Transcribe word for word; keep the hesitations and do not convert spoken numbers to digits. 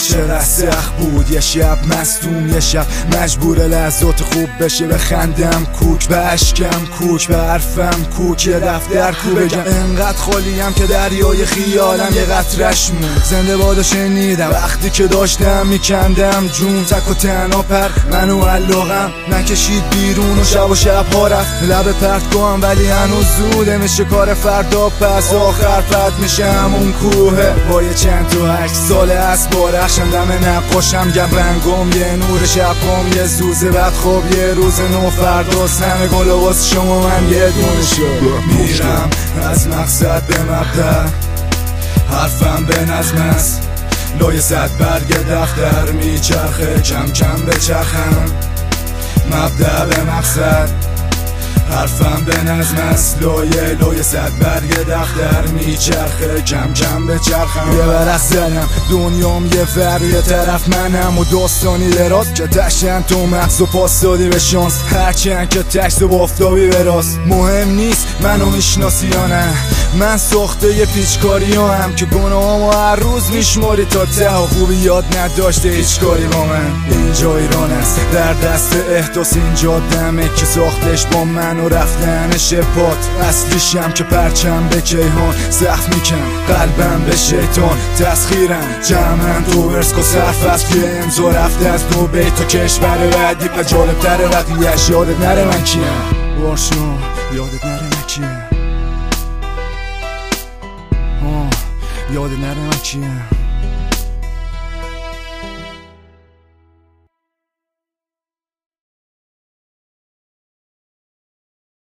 چقدر سخت بود یه شب مصدوم، یه شب مجبور لحظات خوب بشه بخندم کوک، به اشکم کوک، به حرفم کوک، یه دفتر کو بگم انقدر خالیم که دریای خیالم یه قطرش مون. زنده بادا شنیدم وقتی که داشتم میکندم جون، تک و تنها پر منو علاقم نکشید بیرون و شب و شب ها رفت لب پرتگاهم، ولی هنوز زوده میشه کار فردا، پس آخر پد میشه همون کوه با یه چند تا عکس سال از بارخشم دم نقاشم، گم رنگم یه نور شبام یه زوزه بعد خوب یه روز نو فرداست، همه گل واسه شما من یه دونه شد. میرم از مقصد به مبدأ، حرفم به نظم است لای صد برگ دفتر میچرخه، کم کم بچرخم مبدأ به مقصد، حرفم به نظم است لایه لایه صد برگ دفتر میچرخه، کم کم بچرخم. یه برق زدم دنیام یه ور یه طرف منم و داستانی دراز که تشن تو مغز و پاس دادی به شانس، هرچند که تکس و بافتابی به راست مهم نیست منو میشناسی یا نه، من ساخته یه پیچکاری هم که گناهامو هر روز میشماری تا ته و خوبی یاد نداشته هیچ کاری با من. اینجا ایران است در دست احداث، اینجا دمه که ساختش با من و رفتنش پات، اصلیشم که پرچم به کیهان زخم میکن قلبم به شیطان تسخیرم، جمعن تو ورس که صرف است که امضا رفته از دو بیت و کشور بعدی و جالب تره وقتیش یادت نره من کیم، باشون یادت نره من کیم، یادت نره من کیم.